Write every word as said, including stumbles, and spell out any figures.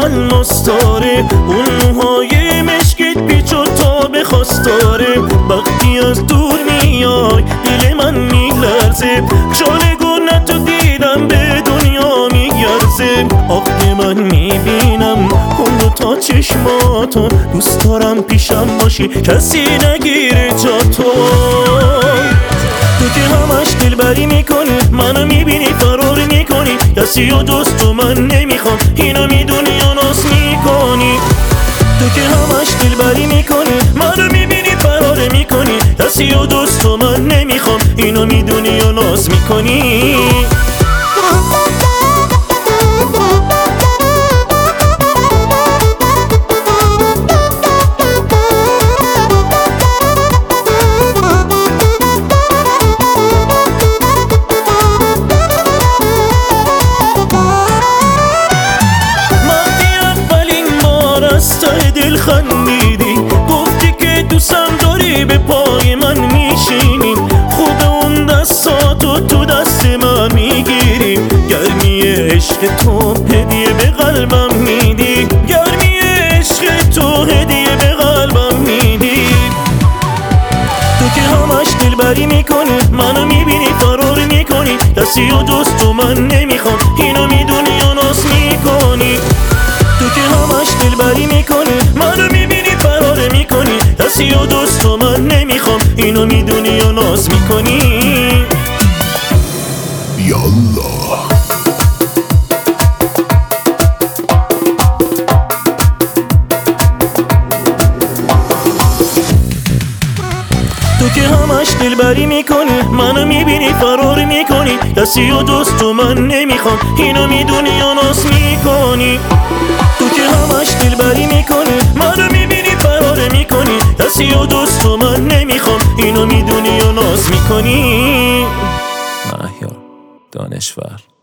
الماس داره، اون موهای مشکت پیچ و تاب خواستاره. وقتی از دور میای دل من میلرزه، شاله گونه تو دیدم به دنیا میگرزه. آخه من میبینم اون دو تا چشماتو، دوست دارم پیشم باشی کسی نگیره جا تو. تو که همش دلبری میکنی، منو میبینی فرار میکنی، کسی و دوست تو من نمیخوام، اینو میدونی یا ناز میکنی. تو که همش دلبری میکنی، منو میبینی فرار میکنی، کسی و دوست تو من نمیخوام، اینو میدونی یا ناز میکنی. دل خندیدی، گفتی که دوستم داری به پای من میشینی، خوب اون دستاتو تو دست من میگیری، گرمی عشق تو هدیه به قلبم میدی، گرمی عشق تو هدیه به قلبم میدی. تو که همش دلبری میکنی، منو میبینی فرار میکنی، کسی و دوست تو من نمیخوام، اینو میدونی یا ناز میکنی. تو که همش دلبری میکنی، منو میبینی فرار میکنی، کسی و دوست تو من نمیخوام، اینو میدونی یا ناز میکنی. یالا تو که همش دلبری میکنی، منو میبینی فرار میکنی، کسی و دوست تو من نمیخوام، اینو میدونی یا ناز میکنی. تو که همش دلبری میکنی، منو میبینی فرار میکنی، کسی و دوست تو من نمیخوام، اینو میدونی یا ناز میکنی. مهیار دانشور.